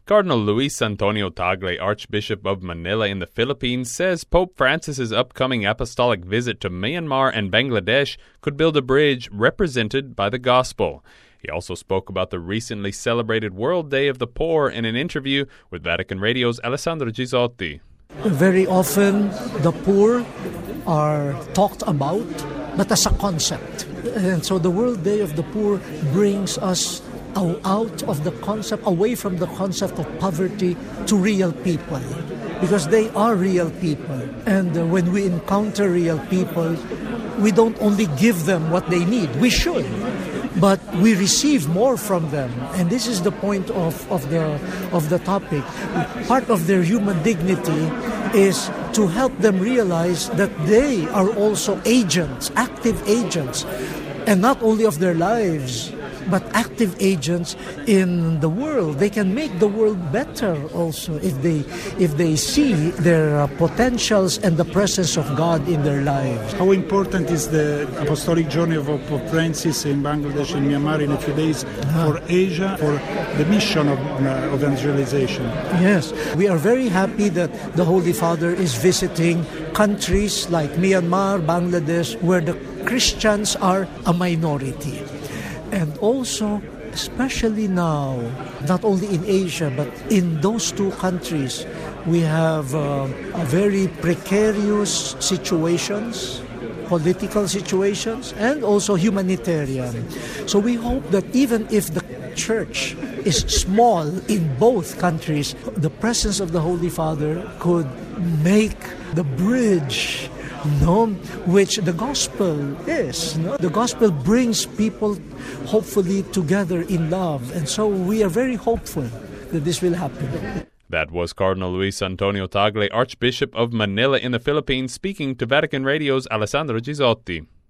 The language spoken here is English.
Cardinal Luis Antonio Tagle, Archbishop of Manila in the Philippines, says Pope Francis's upcoming apostolic visit to Myanmar and Bangladesh could build a bridge represented by the gospel. He also spoke about the recently celebrated World Day of the Poor in an interview with Vatican Radio's Alessandro Gisotti. Very often the poor are talked about, but as a concept. And so the World Day of the Poor brings us out of the concept, away from the concept of poverty to real people, because they are real people. And when we encounter real people, we don't only give them what they need. We should, but we receive more from them. And this is the point of the topic. Part of their human dignity is to help them realize that they are also agents, active agents, and not only of their lives, but active agents in the world. They can make the world better also if they see their potentials and the presence of God in their lives. How important is the apostolic journey of Pope Francis in Bangladesh and Myanmar in a few days for Asia, for the mission of evangelization? Yes, we are very happy that the Holy Father is visiting countries like Myanmar, Bangladesh, where the Christians are a minority. And also, especially now, not only in Asia, but in those two countries, we have a very precarious situations, political situations, and also humanitarian. So we hope that even if the church is small in both countries, the presence of the Holy Father could make the bridge, which the gospel is. The gospel brings people hopefully together in love. And so we are very hopeful that this will happen. That was Cardinal Luis Antonio Tagle, Archbishop of Manila in the Philippines, speaking to Vatican Radio's Alessandro Gisotti.